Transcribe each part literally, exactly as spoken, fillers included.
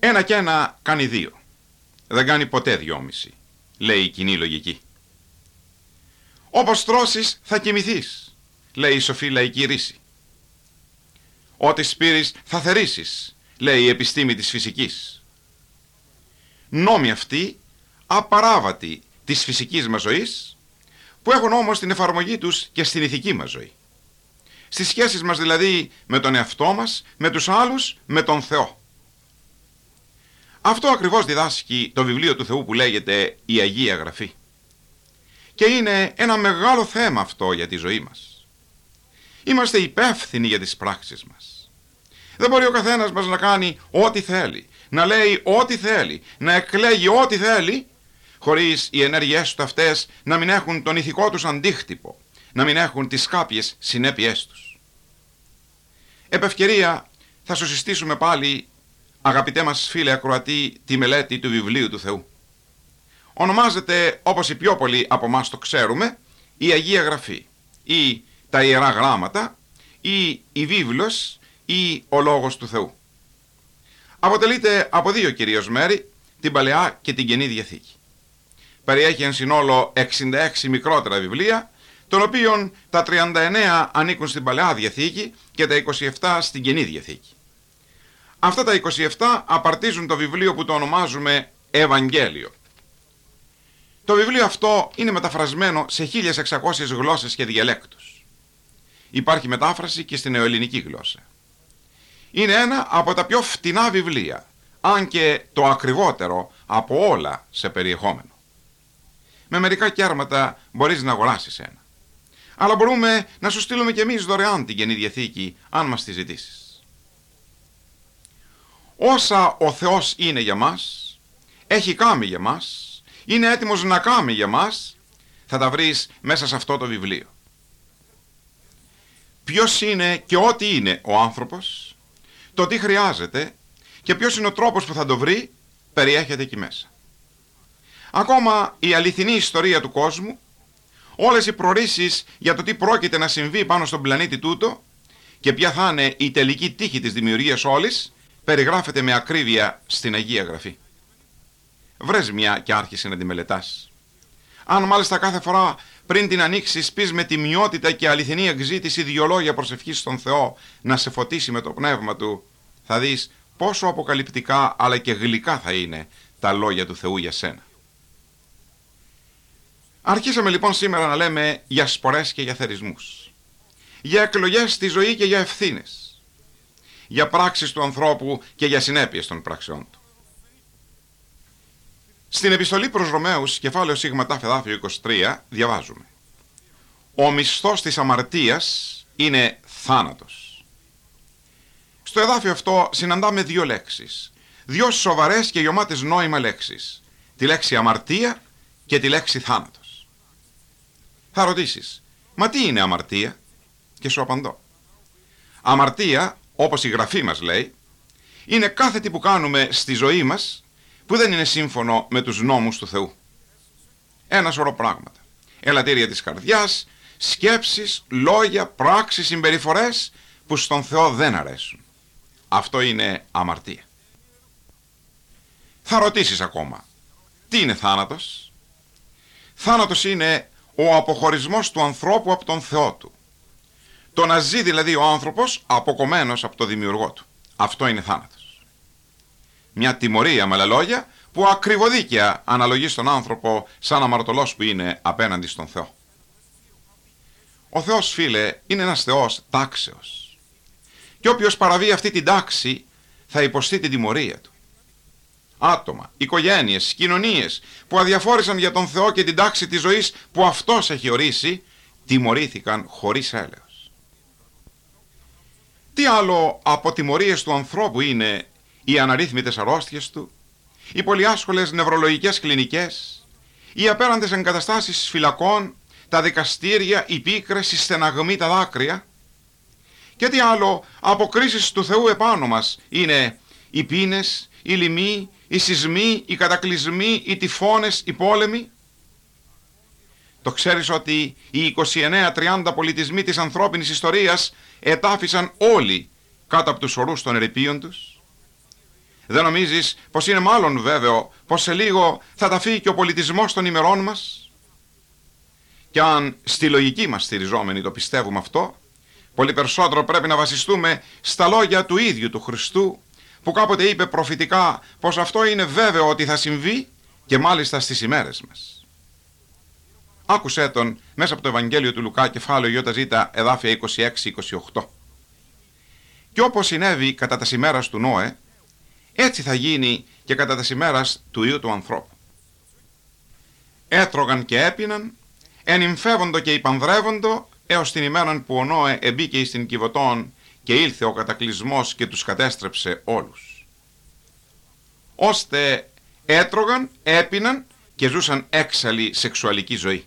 Ένα και ένα κάνει δύο. Δεν κάνει ποτέ δυόμιση, λέει η κοινή λογική. Όπως τρώσεις θα κοιμηθείς, λέει η σοφή λαϊκή ρίση. Ό,τι σπείρεις θα θερήσεις, λέει η επιστήμη της φυσικής. Νόμοι αυτοί, απαράβατοι της φυσικής μας ζωής, που έχουν όμως την εφαρμογή τους και στην ηθική μας ζωή. Στις σχέσεις μας δηλαδή με τον εαυτό μας, με τους άλλους, με τον Θεό. Αυτό ακριβώς διδάσκει το βιβλίο του Θεού που λέγεται η Αγία Γραφή. Και είναι ένα μεγάλο θέμα αυτό για τη ζωή μας. Είμαστε υπεύθυνοι για τις πράξεις μας. Δεν μπορεί ο καθένας μας να κάνει ό,τι θέλει, να λέει ό,τι θέλει, να εκλέγει ό,τι θέλει, χωρίς οι ενέργειές του αυτές να μην έχουν τον ηθικό τους αντίκτυπο, να μην έχουν τις κάποιες συνέπειές τους. Επ' ευκαιρία θα σου συστήσουμε πάλι, αγαπητέ μας φίλε ακροατή, τη μελέτη του βιβλίου του Θεού. Ονομάζεται, όπως οι πιο πολλοί από εμάς το ξέρουμε, η Αγία Γραφή ή τα Ιερά Γράμματα ή η βίβλος ή ο Λόγος του Θεού. Αποτελείται από δύο κυρίως μέρη, την Παλαιά και την Καινή Διαθήκη. Περιέχει εν συνόλο εξήντα έξι μικρότερα βιβλία, των οποίων τα τριάντα εννέα ανήκουν στην Παλαιά Διαθήκη και τα είκοσι επτά στην Καινή Διαθήκη. Αυτά τα είκοσι επτά απαρτίζουν το βιβλίο που το ονομάζουμε Ευαγγέλιο. Το βιβλίο αυτό είναι μεταφρασμένο σε χίλιες εξακόσιες γλώσσες και διαλέκτους. Υπάρχει μετάφραση και στην νεοελληνική γλώσσα. Είναι ένα από τα πιο φτηνά βιβλία, αν και το ακριβότερο από όλα σε περιεχόμενο. Με μερικά κέρματα μπορείς να αγοράσεις ένα. Αλλά μπορούμε να σου στείλουμε κι εμείς δωρεάν την Καινή Διαθήκη, αν μας τη ζητήσεις. Όσα ο Θεός είναι για μας, έχει κάνει για μας, είναι έτοιμος να κάνει για μας, θα τα βρεις μέσα σε αυτό το βιβλίο. Ποιος είναι και ό,τι είναι ο άνθρωπος, το τι χρειάζεται και ποιος είναι ο τρόπος που θα το βρει, περιέχεται εκεί μέσα. Ακόμα η αληθινή ιστορία του κόσμου, όλες οι προορίσεις για το τι πρόκειται να συμβεί πάνω στον πλανήτη τούτο και ποια θα είναι η τελική τύχη της δημιουργίας όλης, περιγράφεται με ακρίβεια στην Αγία Γραφή. Βρες μια και άρχισε να τη μελετάς. Αν μάλιστα κάθε φορά πριν την ανοίξεις πεις με τιμιότητα και αληθινή εκζήτηση δύο λόγια προσευχής στον Θεό να σε φωτίσει με το πνεύμα Του, θα δεις πόσο αποκαλυπτικά αλλά και γλυκά θα είναι τα λόγια του Θεού για σένα. Αρχίσαμε λοιπόν σήμερα να λέμε για σπορές και για θερισμούς, για εκλογές στη ζωή και για ευθύνες, για πράξεις του ανθρώπου και για συνέπειες των πράξεών του. Στην επιστολή προς Ρωμαίους, κεφάλαιο σίγμα τάφ εδάφιο είκοσι τρία, διαβάζουμε: «Ο μισθός της αμαρτίας είναι θάνατος». Στο εδάφιο αυτό συναντάμε δύο λέξεις, δύο σοβαρές και γεμάτες νόημα λέξεις, τη λέξη αμαρτία και τη λέξη θάνατος. Θα ρωτήσεις, μα τι είναι αμαρτία? Και σου απαντώ. Αμαρτία, όπως η Γραφή μας λέει, είναι κάθε τι που κάνουμε στη ζωή μας που δεν είναι σύμφωνο με τους νόμους του Θεού. Ένα σωρό πράγματα. Ελαττήρια της καρδιάς, σκέψεις, λόγια, πράξεις, συμπεριφορές που στον Θεό δεν αρέσουν. Αυτό είναι αμαρτία. Θα ρωτήσεις ακόμα, τι είναι θάνατος? Θάνατος είναι ο αποχωρισμός του ανθρώπου από τον Θεό του. Το να ζει δηλαδή ο άνθρωπος αποκομμένος από το δημιουργό του. Αυτό είναι θάνατος. Μια τιμωρία με άλλα λόγια που ακριβοδίκαια αναλογεί στον άνθρωπο σαν αμαρτωλός που είναι απέναντι στον Θεό. Ο Θεός, φίλε, είναι ένας Θεός τάξεως. Και όποιος παραβεί αυτή την τάξη θα υποστεί την τιμωρία του. Άτομα, οικογένειες, κοινωνίες που αδιαφόρησαν για τον Θεό και την τάξη της ζωής που Αυτός έχει ορίσει, τιμωρήθηκαν χωρίς έλεος. Τι άλλο από τιμωρίες του ανθρώπου είναι οι αναρρύθμιτες αρρώστιες του, οι πολυάσχολες νευρολογικές κλινικές, οι απέραντες εγκαταστάσεις φυλακών, τα δικαστήρια, οι πίκρες, οι στεναγμοί, τα δάκρυα? Και τι άλλο από κρίσεις του Θεού επάνω μας είναι οι πείνες, οι λοιμοί, οι σεισμοί, οι κατακλυσμοί, οι τυφώνες, οι πόλεμοι? Το ξέρεις ότι οι είκοσι εννέα τριάντα πολιτισμοί της ανθρώπινης ιστορίας ετάφησαν όλοι κάτω από τους ορούς των ερειπίων τους? Δεν νομίζεις πως είναι μάλλον βέβαιο πως σε λίγο θα τα φύγει και ο πολιτισμός των ημερών μας? Και αν στη λογική μας στηριζόμενοι το πιστεύουμε αυτό, πολύ περισσότερο πρέπει να βασιστούμε στα λόγια του ίδιου του Χριστού, που κάποτε είπε προφητικά πως αυτό είναι βέβαιο ότι θα συμβεί και μάλιστα στις ημέρες μας. Άκουσέ τον μέσα από το Ευαγγέλιο του Λουκά, κεφάλαιο ΙΖ, εδάφια είκοσι έξι είκοσι οκτώ. «Και όπως συνέβη κατά τα ημέρας του Νόε, έτσι θα γίνει και κατά τα ημέρας του Υιού του ανθρώπου. Έτρωγαν και έπιναν, ενυμφεύοντο και υπανδρεύοντο, έως την ημέρα που ο Νόε εμπήκε εις την Κιβωτόν και ήλθε ο κατακλυσμός και τους κατέστρεψε όλους. Ώστε έτρωγαν, έπιναν και ζούσαν έξαλλη σεξουαλική ζωή».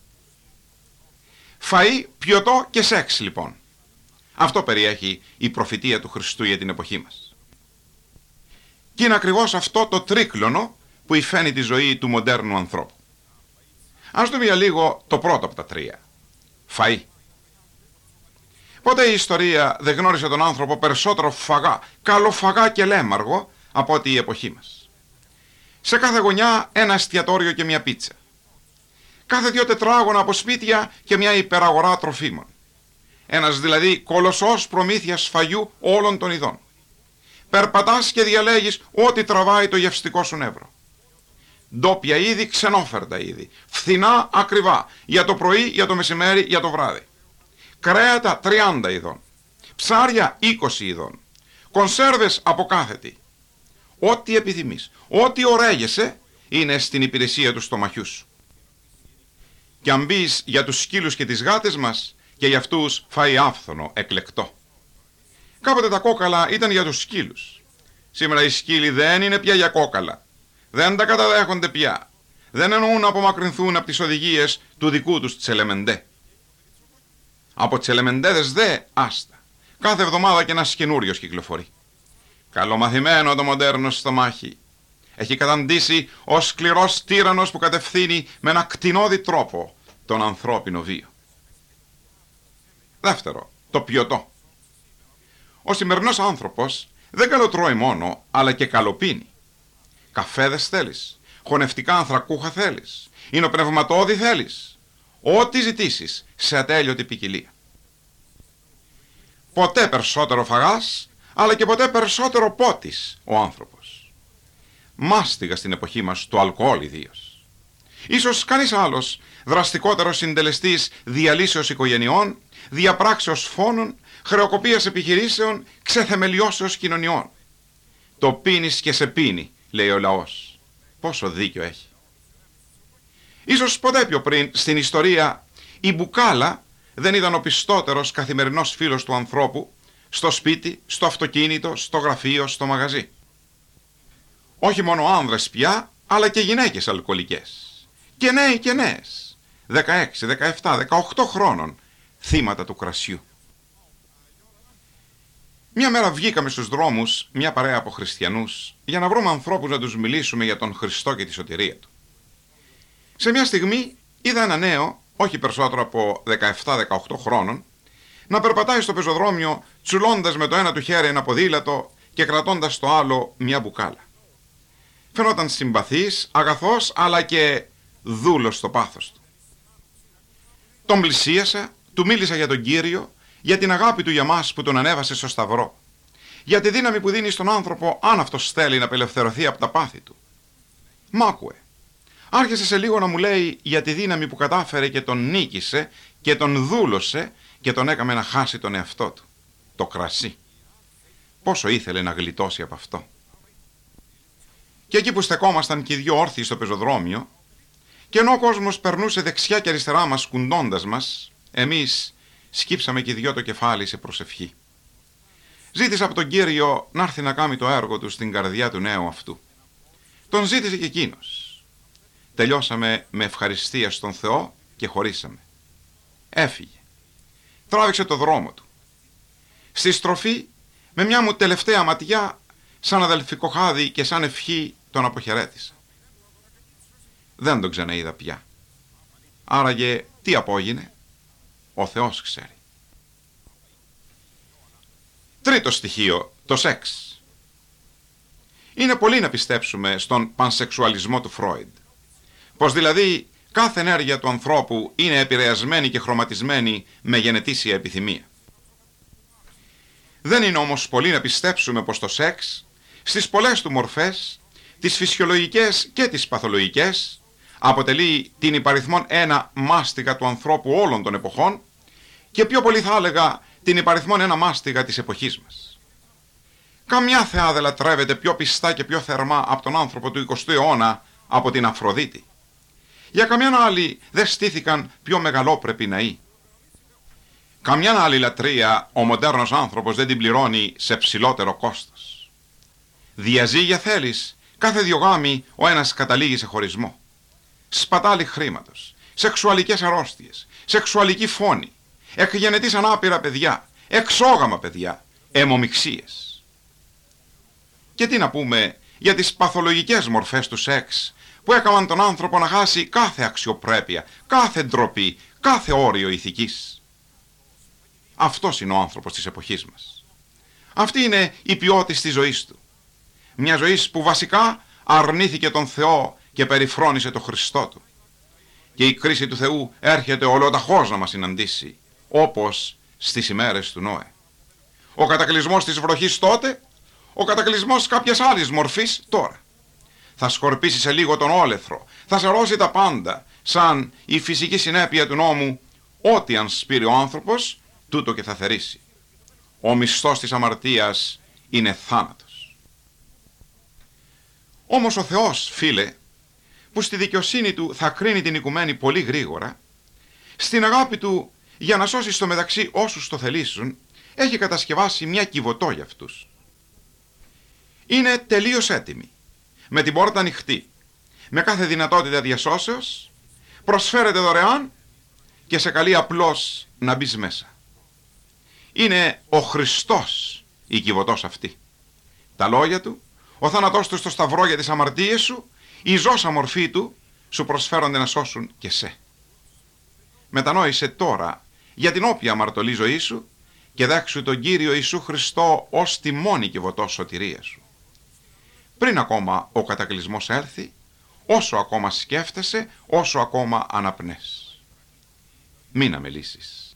Φαΐ, πιωτό και σεξ λοιπόν. Αυτό περιέχει η προφητεία του Χριστού για την εποχή μας. Και είναι ακριβώς αυτό το τρίκλωνο που υφαίνει τη ζωή του μοντέρνου ανθρώπου. Ας δούμε για λίγο το πρώτο από τα τρία. Φαΐ. Ποτέ η ιστορία δεν γνώρισε τον άνθρωπο περισσότερο φαγά, καλοφαγά και λέμαργο από ότι η εποχή μας. Σε κάθε γωνιά ένα εστιατόριο και μια πίτσα. Κάθε δύο τετράγωνα από σπίτια και μια υπεραγορά τροφίμων. Ένας δηλαδή κολοσσός προμήθειας φαγιού όλων των ειδών. Περπατάς και διαλέγεις ό,τι τραβάει το γευστικό σου νεύρο. Ντόπια είδη, ξενόφερτα είδη. Φθηνά, ακριβά. Για το πρωί, για το μεσημέρι, για το βράδυ. Κρέατα τριάντα ειδών. Ψάρια είκοσι ειδών. Κονσέρβες από κάθε τι. Ό,τι επιθυμείς, ό,τι ωραίγεσαι είναι στην υπηρεσία του στομαχιού σου. Και αν μπεις για τους σκύλους και τις γάτες μας, και για αυτούς φάει άφθονο, εκλεκτό. Κάποτε τα κόκαλα ήταν για τους σκύλους. Σήμερα οι σκύλοι δεν είναι πια για κόκαλα. Δεν τα καταδέχονται πια. Δεν εννοούν να απομακρυνθούν από τις οδηγίες του δικού τους τσελεμεντέ. Από τσελεμεντέδες δε άστα. Κάθε εβδομάδα και ένας καινούριος κυκλοφορεί. Καλομαθημένο το μοντέρνο στομάχι. Έχει καταντήσει ως σκληρός τύραννος που κατευθύνει με ένα κτηνώδη τρόπο τον ανθρώπινο βίο. Δεύτερο, το πιωτό. Ο σημερινός άνθρωπος δεν καλοτρώει μόνο, αλλά και καλοπίνει. Καφέδες θέλεις, χωνευτικά ανθρακούχα θέλεις, υνοπνευματώδη θέλεις. Ό,τι ζητήσεις σε ατέλειωτη ποικιλία. Ποτέ περισσότερο φαγάς, αλλά και ποτέ περισσότερο πότης ο άνθρωπος. Μάστιγα στην εποχή μας το αλκοόλ ιδίως. Ίσως κανείς άλλος δραστικότερος συντελεστής διαλύσεως οικογενειών, διαπράξεως φόνων, χρεοκοπίας επιχειρήσεων, ξεθεμελιώσεως κοινωνιών. Το πίνεις και σε πίνει, λέει ο λαός. Πόσο δίκιο έχει. Ίσως ποτέ πιο πριν στην ιστορία η μπουκάλα δεν ήταν ο πιστότερος καθημερινός φίλος του ανθρώπου, στο σπίτι, στο αυτοκίνητο, στο γραφείο, στο μαγαζί. Όχι μόνο άνδρες πια, αλλά και γυναίκες αλκοολικές. Και νέοι και νέες, δεκαέξι, δεκαεπτά, δεκαοκτώ χρόνων, θύματα του κρασιού. Μια μέρα βγήκαμε στους δρόμους, μια παρέα από χριστιανούς, για να βρούμε ανθρώπους να τους μιλήσουμε για τον Χριστό και τη σωτηρία του. Σε μια στιγμή είδα ένα νέο, όχι περισσότερο από δεκαεπτά δεκαοκτώ χρόνων, να περπατάει στο πεζοδρόμιο τσουλώντας με το ένα του χέρι ένα ποδήλατο και κρατώντας το άλλο μια μπουκάλα. Φαινόταν συμπαθής, αγαθός, αλλά και δούλος στο πάθος του. Τον πλησίασα, του μίλησα για τον Κύριο, για την αγάπη του για μας που τον ανέβασε στο σταυρό, για τη δύναμη που δίνει στον άνθρωπο αν αυτός θέλει να απελευθερωθεί από τα πάθη του. Μ' άκουε. Άρχισε σε λίγο να μου λέει για τη δύναμη που κατάφερε και τον νίκησε και τον δούλωσε και τον έκαμε να χάσει τον εαυτό του. Το κρασί. Πόσο ήθελε να γλιτώσει από αυτό. Και εκεί που στεκόμασταν και οι δυο όρθιοι στο πεζοδρόμιο, και ενώ ο κόσμος περνούσε δεξιά και αριστερά μας κουντώντας μας, εμείς σκύψαμε και οι δυο το κεφάλι σε προσευχή. Ζήτησα από τον Κύριο να έρθει να κάνει το έργο του στην καρδιά του νέου αυτού. Τον ζήτησε και εκείνος. Τελειώσαμε με ευχαριστία στον Θεό και χωρίσαμε. Έφυγε. Τράβηξε το δρόμο του. Στη στροφή, με μια μου τελευταία ματιά, σαν αδελφικό χάδι και σαν ευχή, τον αποχαιρέτησα. Δεν τον ξαναείδα πια. Άραγε τι απόγινε, ο Θεός ξέρει. Τρίτο στοιχείο, το σεξ. Είναι πολύ να πιστέψουμε στον πανσεξουαλισμό του Φρόιντ. Πως δηλαδή κάθε ενέργεια του ανθρώπου είναι επηρεασμένη και χρωματισμένη με γενετήσια επιθυμία. Δεν είναι όμως πολύ να πιστέψουμε πως το σεξ, στις πολλές του μορφές, τις φυσιολογικές και τις παθολογικές, αποτελεί την υπαριθμόν ένα μάστιγα του ανθρώπου όλων των εποχών και πιο πολύ θα έλεγα την υπαριθμόν ένα μάστιγα της εποχής μας. Καμιά θεά δεν λατρεύεται πιο πιστά και πιο θερμά από τον άνθρωπο του εικοστού αιώνα από την Αφροδίτη. Για καμιά άλλη δεν στήθηκαν πιο μεγαλόπρεποι ναοί. Καμιά άλλη λατρεία ο μοντέρνος άνθρωπος δεν την πληρώνει σε ψηλότερο κόστος. Διαζύγια θέλεις, κάθε δυο γάμοι ο ένας καταλήγει σε χωρισμό. Σπατάλη χρήματος, σεξουαλικές αρρώστιες, σεξουαλική φόνη, εκγενετήσαν άπειρα παιδιά, εξόγαμα παιδιά, αιμομιξίες. Και τι να πούμε για τις παθολογικές μορφές του σεξ που έκαναν τον άνθρωπο να χάσει κάθε αξιοπρέπεια, κάθε ντροπή, κάθε όριο ηθικής. Αυτός είναι ο άνθρωπος της εποχής μας. Αυτή είναι η ποιότητα της ζωής του. Μια ζωή που βασικά αρνήθηκε τον Θεό και περιφρόνησε τον Χριστό του. Και η κρίση του Θεού έρχεται ολοταχώς να μας συναντήσει, όπως στις ημέρες του Νόε. Ο κατακλυσμός της βροχής τότε, ο κατακλυσμός κάποιας άλλης μορφής τώρα. Θα σκορπίσει σε λίγο τον όλεθρο, θα σαρώσει τα πάντα, σαν η φυσική συνέπεια του νόμου, ό,τι αν σπείρει ο άνθρωπος, τούτο και θα θερήσει. Ο μισθός της αμαρτίας είναι θάνατος. Όμως ο Θεός, φίλε, που στη δικαιοσύνη του θα κρίνει την οικουμένη πολύ γρήγορα, στην αγάπη του για να σώσει στο μεταξύ όσους το θελήσουν, έχει κατασκευάσει μια κυβωτό για αυτούς. Είναι τελείως έτοιμη, με την πόρτα ανοιχτή, με κάθε δυνατότητα διασώσεως, προσφέρεται δωρεάν και σε καλεί απλώς να μπεις μέσα. Είναι ο Χριστός η κυβωτός αυτή. Τα λόγια του, ο θάνατός του στο σταυρό για τις αμαρτίες σου, η ζώσα μορφή του σου προσφέρονται να σώσουν και σε. Μετανόησε τώρα για την όποια αμαρτωλή ζωή σου και δέξου τον Κύριο Ιησού Χριστό ως τη μόνη κυβωτό σωτηρία σου. Πριν ακόμα ο κατακλυσμός έρθει, όσο ακόμα σκέφτεσαι, όσο ακόμα αναπνές. Μην αμελήσεις.